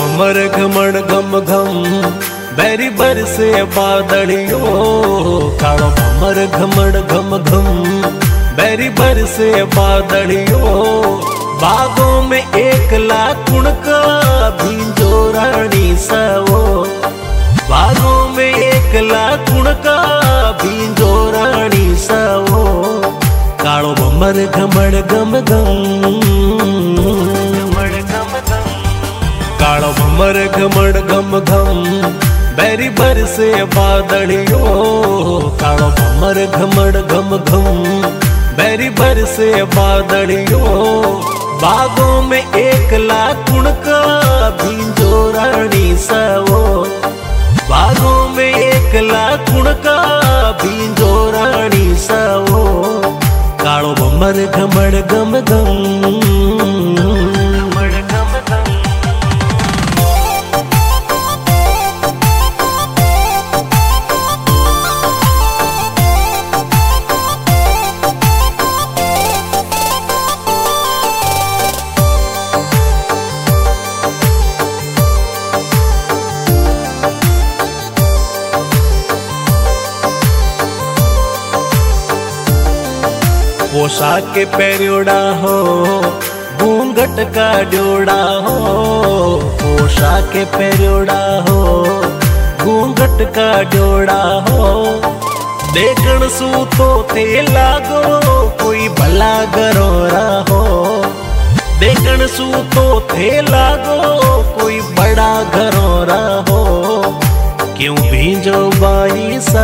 भमर घमड़ घम घम बैरी बरसे बादलियो। कालो भमर घमड़ घम घम बैरी बरसे बादलियो। बागों में एकला कुणका भींजो रानी सवो। बागों में एकला कुणका भींजो रानी सवो। कालो भमर घमड़ घम घम कालो भमर घमड़ घम घम बैरी बरसे बादलियो। कालो भमर घमड़ घम घम बैरी बरसे बादलियो। बागों में एकला कुणका भींजो रानी सवो। बागों में एकला कुणका भींजो रानी सवो। कालो भमर घमड़ घम घम पोशाक के पैरोड़ा हो घूंघट का जोड़ा हो। पोशाक के पैरोड़ा हो घूंघट का जोड़ा हो। देखण सू तो थे लागो कोई भला गरोरा हो। देखण सू तो थे लागो कोई बड़ा गरोरा हो। क्यों भींजो बाई सा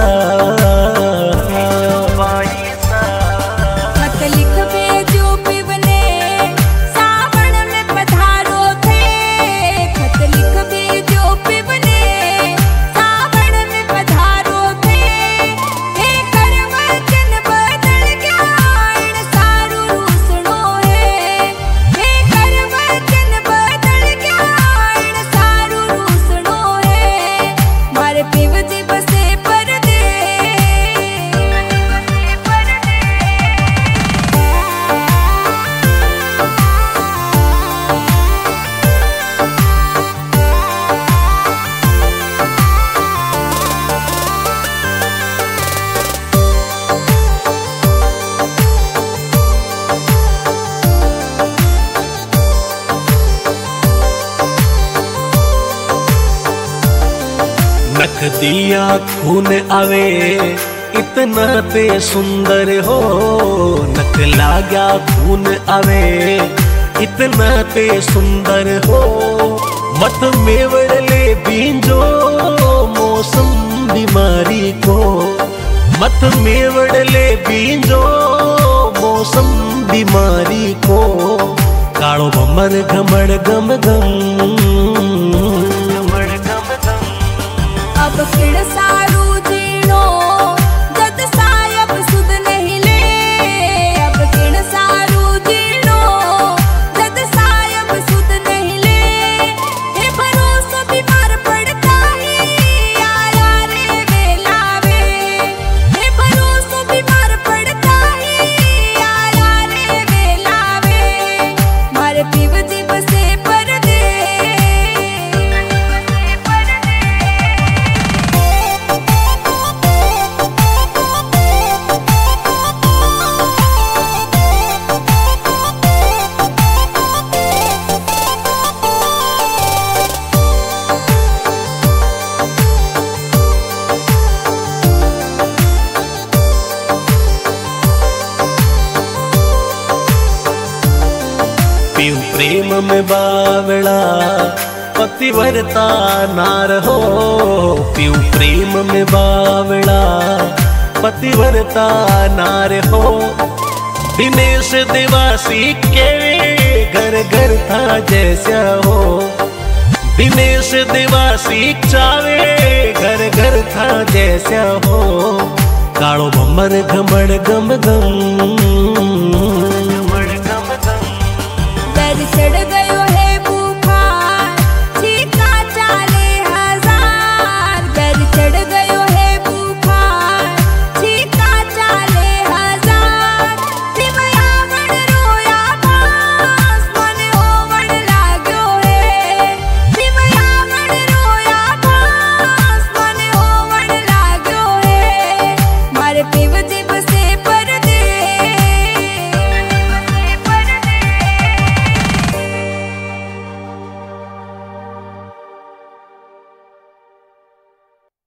नख दिया खून आवे इतना ते सुंदर हो। नख लाग्या खून आवे इतना ते सुंदर हो। मत मेवड़ ले भींजो मौसम बीमारी को। मत मेवड़ ले भींजो मौसम बीमारी को। कालो भमर घमड़ घम घम अब किड़ सारू जीणो जद सायब सुध नहीं ले। अब किड़ सारू जीणो जद सायब सुध नहीं ले। हे भरोसो बीमार पड़ता ही आया रे वेलावे। हे भरोसो बीमार पड़ता ही आया रे वेलावे। मारे पीव जीव से परदे पीऊ प्रेम में बावड़ा पतिव्रता नार हो। पीऊ प्रेम में बावड़ा पतिव्रता नार हो। दिनेश दिवासी के घर घर था जैसा हो। दिनेश दिवासी चावे घर घर था जैसा हो। कालो भमर घमड़ घम घम